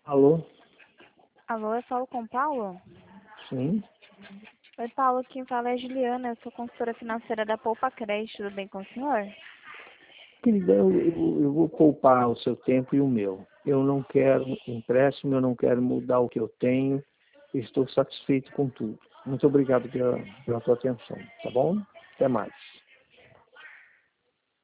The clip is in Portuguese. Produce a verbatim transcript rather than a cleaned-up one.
Alô? Alô, eu falo com o Paulo? Sim? Oi, Paulo, quem fala é a Juliana, eu sou consultora financeira da Poupa Crédito, tudo bem com o senhor? Querida, eu, eu, eu vou poupar o seu tempo e o meu. Eu não quero empréstimo, eu não quero mudar o que eu tenho. Estou satisfeito com tudo. Muito obrigado pela, pela tua atenção, tá bom? Até mais.